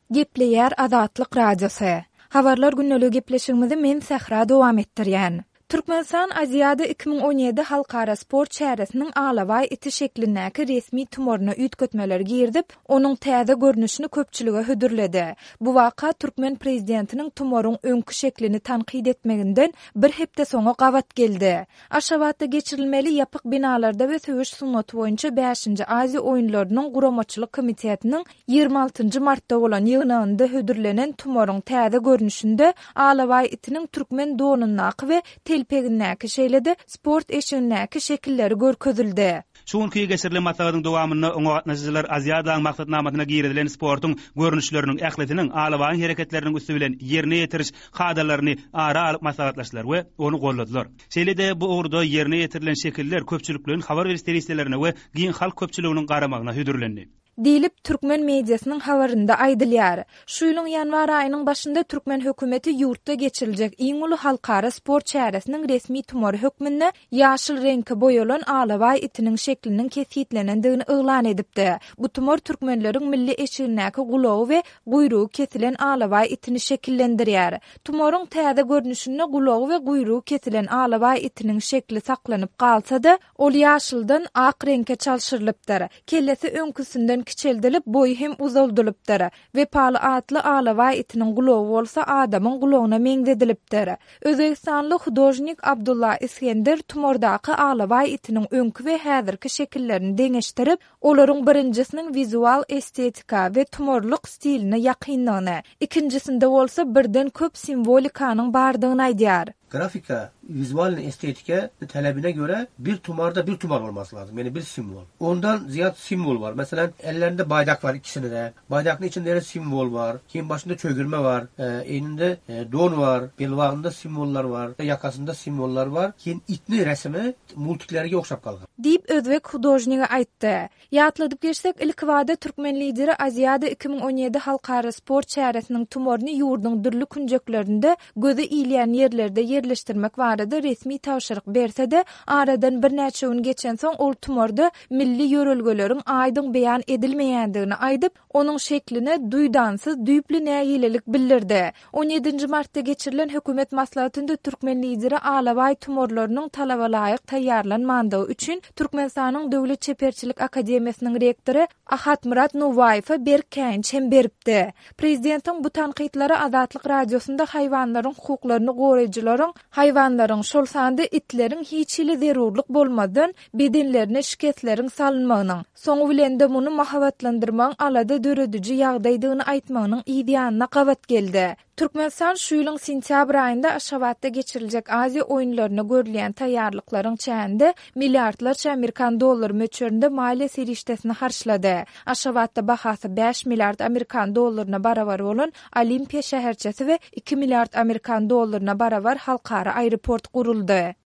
Gepleýär Azatlyk Radiosu. Habarlar günnälik gepleşigimizi men Sahra dowam etdirýän. Türkmenistan Aziýada 2017 halkara sport çäresiniň alaway iti şeklindäki resmi tumoruna üýtgetmeler girdip, onuň täze görnüşini köpçülige hödürledi. Bu waka Türkmen prezidentiniň tumoruň öňkü şeklini tanqid etmeginden bir hepde soňa gawat geldi. Aşgabatda geçirilmeli ýapyk binalarda we söwüş sunnaty boýunça 5-nji Aziýa oýunlarynyň guramaçylyk komitetiniň 26 martda bolan ýygnagynda hödürlenen tumoruň täze görnüşinde alaway itiniň türkmen donundaky we telpeginnäki şeýlede sport eşiginnäki şekilleri görkezildi. Şuňky geçirilen maslahatyň dowamyny oňa gatnaşyjylar Aziýadaň maksatnamasyna girdilen sportuň görnüşleriniň ähletiniň alawaň hereketleriniň üstü bilen ýerine ýetiriş hadalaryny ara alyp maslahatlaşdylar we onu golladylar. Şeýlede bu ugrda ýerine ýetirilen şekiller köpçüliklerin habar berişlerine we giň halk köpçüliginiň garamagyna hödürlendi. Dilip Türkmen mediasının havarında aydılýar. Şu ýylyň ýanwar aýynyň başynda Türkmen hökümeti ýurtda geçiriljek iň uly halkara sport çäresiniň resmi tumory hökmünde ýaşyl reňke boýalan alaway itiniň şekliniň kesitlenendigini yglan edipdi. Bu tumor türkmenleriň milli eşiginnäki gulagy we guyrugy kesilen alaway itini şekillendirýär. Tumoryň täze görnüşinde gulagy we guyrugy kesilen alaway itiniň şekli saklanyp galsa-da, ol ýaşyldan ak reňke çalşyrylypdyr. Kellesi öňküsinden kiçeldilip boyu hem uzaldylypdyr we paly atly alaway itiniň gulagy bolsa adamyň gulagyna meňzedilipdir. Özbekistanly hudojnik Abdullah İskender tumordaky alaway itiniň öňkü we häzirki şekillerini deňeşdirip, olaryň birinjisiniň vizual estetika we tumorlyk stilini ýakynlygyny, ikinjisinde bolsa birden köp simbolikanyň bardygyny aýdýar. Grafika, vizual estetika talebine göre bir tumarda bir tumar olması lazım. Yani bir simbol. Ondan ziyade simbol var. Mesela ellerinde bayrak var ikisinde de. Bayrağın içinde simbol var. Kim başında çögürme var. Elinde don var. Belvağında simbollar var. Yakasında simbollar var. Kim itni resmi multiklerine okşap kalgan. Deyip Özbek hudojniga aýtdy. Ýatladyp geçsek ilk wada Türkmen lideri Aziýada 2017 halkara sport çäresiniň tumoryny ýurdun dürli künjeklerinde göze iýleýän ýerlerde yerleştirmek barada resmi tawşyryk berse-de, aradan bir näçe gün geçen soň ol tumorda milli ýörelgeleriň aýdyň beýan edilmeýändigini aýdyp, onuň şeklini duýdansyz düýpli näýilelik bildirdi. 17 martda geçirilen hökümet maslahatynda Türkmen lideri alaway tumorlarynyň talaba laýyk taýýarlanmandygy üçin Türkmenistanyň Döwlet Çeperçilik Akademiýasynyň rektory Ahat Murat Nuwaýewa berkäň çemberipdi. Prezidentiň bu tanqidlary Azatlyk radiosunda haýwanlaryň hukuklaryny goraýjylaryň hayvanlaryň şol sanda itleriň hiç ile zerurlyk bolmadan bedenlerine şiketleriň salynmagynyň, soňu bilen de muny mahabatlandyrmagyň alada döredici ýagdaýdygyny aýtmagynyň ideýanyna gawat geldi. Türkmenistan şu ýylyň sentýabr aýynda Aşgabatda geçiriljek Aziýa oýunlaryna görülýän taýýarlyklaryň çäğinde milliardlarça Amerikan dollary möçberinde maliýe serişdesini harçlady. Aşgabatda bahasy 5 milliard Amerikan dollaryna barabar bolan Olimpiýa şäherçesi we 2 milliard Amerikan dollaryna barabar halkara aeroport guruldy.